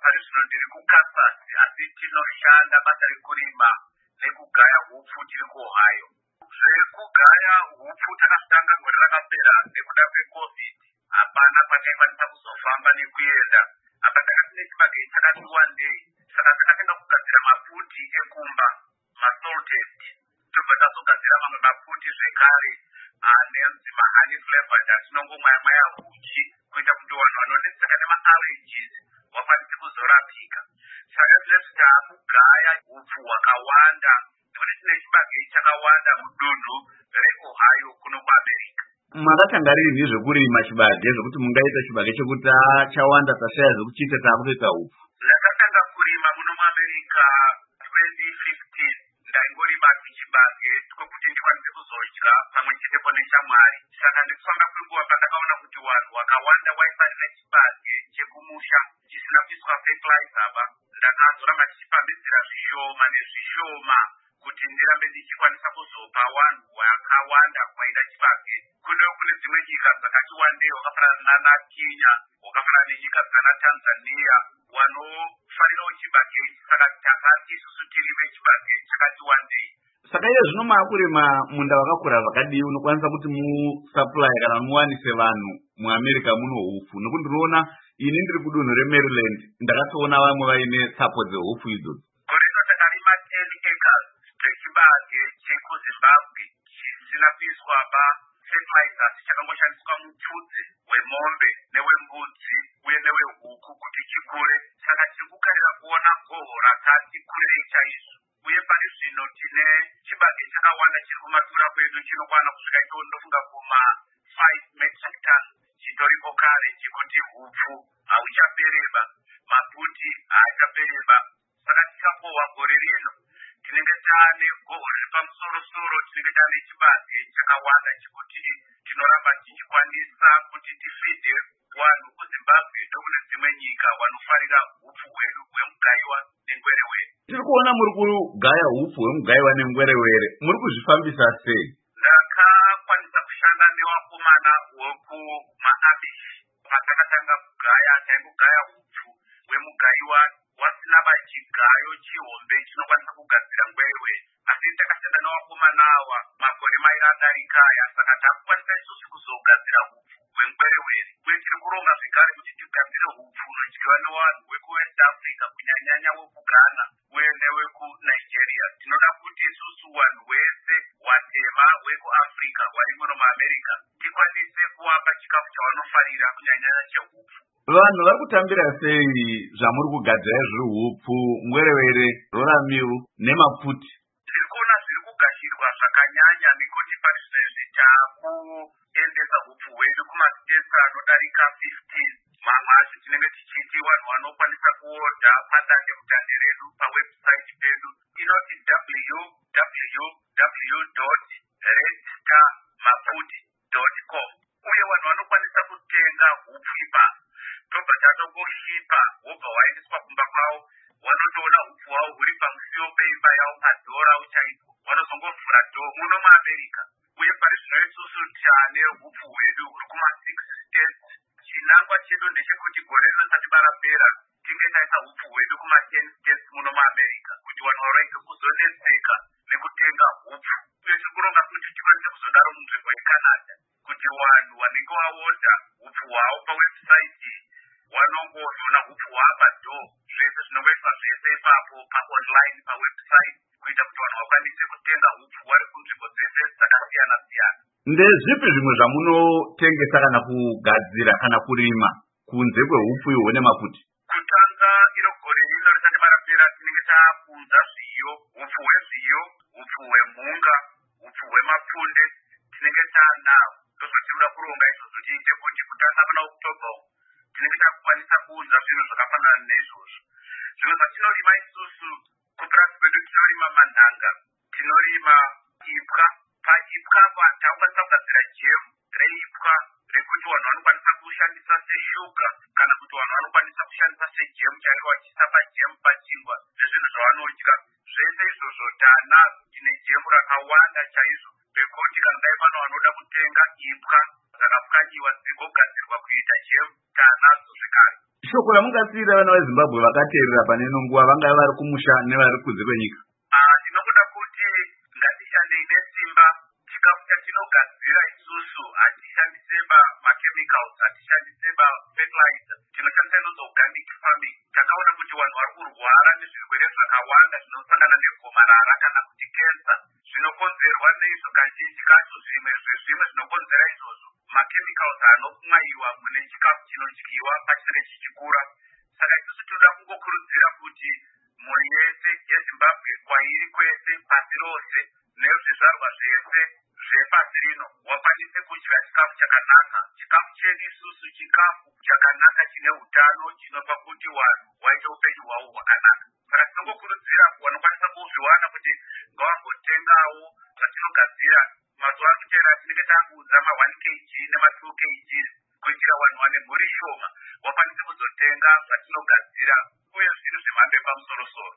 pari zvino ndiri kuKansas asi tinoshanda basa rekurima nekugaya hupfu tiri kuOhio. Zvekugaya hupfu takatanga gore rakapera nekuda kweCovid. Hapana kwataikwanisa kuzofamba nekuenda. Apa takati nechibage chakati wandei. Saka takatenga kugadzira mafuti ekumba, masalted. Tobva tazogadzira mamwe mafuti zvekare anenzi mahoney flavored atinongomwaya uchi kuita kuti vanhu vanonetseka nemaallergies vakwanise kuzorapika. Saka zvinezvi taakugaya hupfu hwakawanda nekuti tine chibage chakawanda mudunhu reOhio kuno kuAmerica. Makatanga rini zvekurima chibage zvokuti mungaita chibage chekuti chawanda tashaya zvekuchiita taakutoita hupfu? Ndakatanga kurima muno muAmerica 2015. Ndaingorima chibage kwekuti ndikwanise kuzodya pamwe chetepo neshamwari. Saka ndikufamba kwenguva pandakaona kuti vanhu vakawanda waifarira chibage chekumusha chisina kuiswa fertilizer ba. Ndakazoramba ndichipambidzira zvishoma nezvishoma kuti ndirambe ndichikwanisa kuzopa vanhu vakawanda vaida chibage. Kune dzimwe nyika dzakati wandei wakafanana naKenya, wakafanana nenyika dzana Tanzania wanofarirawo chibage. Saka takati isusu tirime chibage chakati wandei. Saka iye zvino maakurima munda wakakura zvakadii unokwanisa kuti musupply kana muwanise vanhu muAmerica muno hupfu? Nokuti ndinoona ini ndiri kudunhu reMaryland ndakatoona vamwe vaine tsapo dzehupfu idzodzo. Gore rino takarima 10 acres zvechibage chekuZimbabwe chisina kuiswa fertilizers, chakangoshandiswa mupfudze wemombe newembudzi uye newehuku kuti chikure. Saka tiri kukarira kuona goho rakati kurei chaizvo. Uye pari zvino tine chibage chakawanda chiri kumatura kwedu chinokwana kusvika chondofunga kuma 5 metric tons chitoripo kare chekuti hupfu hauchapereba, mafuti haachapereba. Saka tikakohwa gore rino tinenge taane goho riri pamusoro-soro, tinenge taane chibage chakawanda chekuti tinoramba tichikwanisa kuti tifidhe vanhu kuZimbabwe nokune dzimwe nyika vanofarira hupfu hwedu hwemugaiwa nengwerewere. Tiri kuona muri kugaya hupfu hwemugaiwa nengwerewere, muri kuzvifambisa sei? Ndakakwanisa kushanda nevakomana vekumaAmish. Patakatanga kugaya taingogaya hupfu hwemugaiwa wasina pachigayo chihombe chinokwanisa kugadzira ngwerewere. Asi takashanda nevakomana ava makore mairi adarika aya, saka takukwanisa isusu kuzogadzira hupfu hwengwerewere. Uye tiri kuronga zvekare kuti tigadzire hupfu hunodyiwa nevanhu vekuWest Africa kunyanyanya vekuGhana uye nevekuNigeria. Tinoda kuti isusu vanhu vese vatema vekuAfrica vari muno muAmerica tikwanise kuvapa chikafu chavanofarira kunyanyanya chehupfu. Vanhu vari kutambira sei zvamuri kugadzira zviri hupfu, ngwerewere, roramil nemaputi? Ndiri kuona zviri kugashirwa zvakanyanya nekuti pari zvinezvi taakuendesa hupfu hwedu kumasitesi anodarika 15. Mamwe acho tinenge tichiti vanhu vanokwanisa kuodha padande mutande redu pawebsite pedu inoti www.redstarmaputi.com. uye vanhu vanokwanisa kutenga hupfu ipapo. Tobva tatongoshipa hobva hwaendeswa kumba kwavo, vanotoona hupfu hwavo huri pamusiwo peimba yavo padhora chaipo, vanozongovhura dhoo muno muAmerica. Uye pari zvino isusu taane hupfu hwedu huri kuma6 states. Chinangwa chedu ndechekuti gore rinosati barapera tinge taisa hupfu hwedu kuma10 states muno muAmerica kuti vanhu varege kuzonetseka nekutenga hupfu. Uye tiri kuronga kuti tikwanise kuzodaro munzvimbo yeCanada kuti vanhu vanenge vaodha hupfu hwavo pawebsite vanongoona hupfu hwava padhoo. Zvese zvinongoiswa zvese ipapo paonline pawebsite kuita kuti vanhu vakwanise kutenga hupfu vari kunzvimbo dzese dzakasiyana-siyana. Ndezvipi zvimwe zvamunotengesa kana kugadzira kana kurima kunze kwehupfu ihwo nemaputi? Kutanga iro gore rino risati barapera tinenge taakunza zviyo, hupfu hwezviyo, hupfu hwemhunga, hupfu hwemapunde tinenge taanawo. Ndozvatinoda kuronga izvozvo tiite kuti kutanga pana October tinenge takukwanisa kuunza zvinhu zvakafanana neizvozvo. Zvimwe zvatinorima isusu kupurasi pedu tinorima manhanga, tinorima ipwa. Paipwa apa takukwanisa kugadzira jemu reipwa rekuti vanhu vanokwanisa kushandisa seshuga kana kuti vanhu vanokwanisa kushandisa sejemu chaiyo vachiisa pajemu pachingwa zvezvinhu zvavanodya. Zvese izvozvo taanazvo, tine jemu rakawanda chaizvo pekuti kana dai pano vanoda kutenga ipwa dzakapwanyiwa dzigogadzirwa kuita jemu taanadzo zvekare. shoko ramungasiyira vana vezimbabwe vakateerera pane ino nguva vangava vari kumusha nevari kunze kwenyika? Ndinokuda kuti ngatishandei nesimba. Chikafu chatinogadzira isusu hatishandise makemicals, hatishandise fertilizer, tinoshandisa inozo organic farming. Takaona kuti vanhu vari kurwara nezvirwere zvakawanda zvinosangana negomarara kana kuti cancer, zvinokonzerwa neizvo. Kazhinji kacho zvimwe zvezvimwe zvinokonzera izvozvo makemicals anokumwaiwa mune chikafu chinodyiwa pachinenge chichikura. Saka isusu tinoda kungokurudzira kuti mhuri yese yezimbabwe, kwairi kwese pasi rose nezvizvarwa zvese zvepasi rino, wakwanise kudya chikafu chakanaka. Chikafu chedu isusu chikafu chakanaka chine utano, chinopa kuti vanhu vaite upenyu hwavo hwakanaka. Saka tinongokurudzira vanokwanisa kuzviwana kuti ngavangotengawo zvatinogadzira. Mazuva akutera tinenge takuudza ma1 kg nema2 kg kuitira vanhu vane mhuri shoma wakwanise kuzotenga zvatinogadzira uye zvinhu zvemhando yepamusoro-soro.